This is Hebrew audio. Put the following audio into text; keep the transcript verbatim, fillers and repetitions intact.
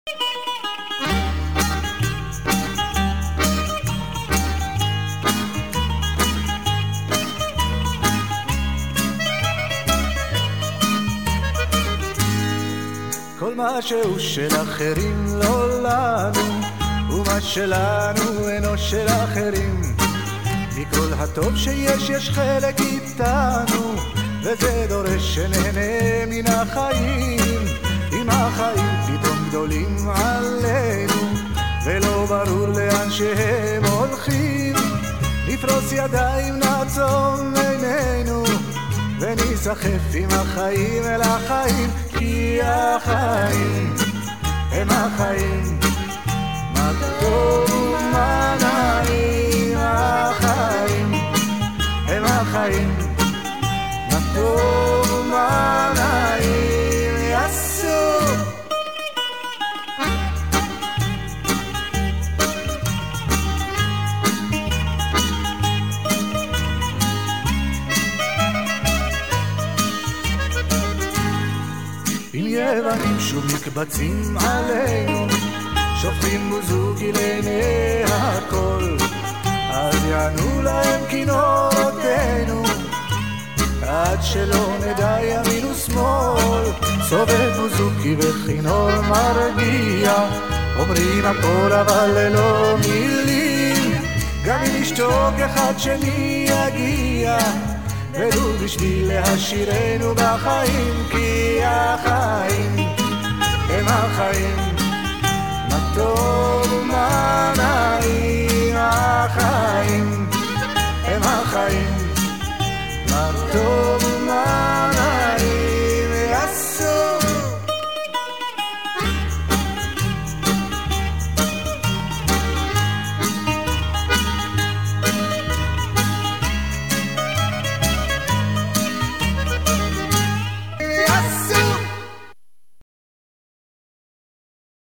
כל מה שהוא של אחרים לא לנו, ומה שלנו אינו של אחרים. מכל הטוב שיש יש חלק איתנו, וזה דורש שנהנה מן החיים. אם החיים פתאום גדולים עלינו, ולא ברור לאן שהם הולכים, נפרוס ידיים, נעצום עינינו, ונסחף עם החיים אל החיים. כי החיים הם החיים, מה טוב ומה נעים. החיים הם החיים, מה טוב ומה נעים. יסו יוונים שוב מקבצים עלינו, שופכים בוזוגי לעיני הכל, אז יענו להם כינורותינו, עד שלא נדע ימין ושמאל. סובב בוזוקי וכינור מרגיע, אומרים הכל אבל ללא מילים, גם אם נשתוק אחד שני יגיע, ולו בשביל להשירנו בחיים. כי החיים הם החיים, מה טוב